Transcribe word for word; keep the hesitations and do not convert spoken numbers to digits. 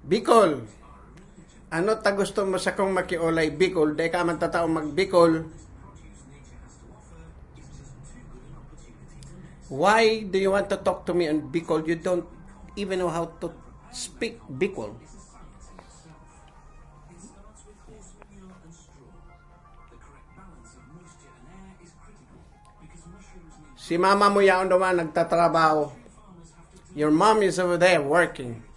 Bicol. Ano ta gusto mo sa kong makiolay Bicol? Dahil ka man tatao mag-Bicol. Why do you want to talk to me on Bicol? You don't even know how to speak Bicol. Si mama mo yaon naman nagtatrabaho. Your mom is over there working.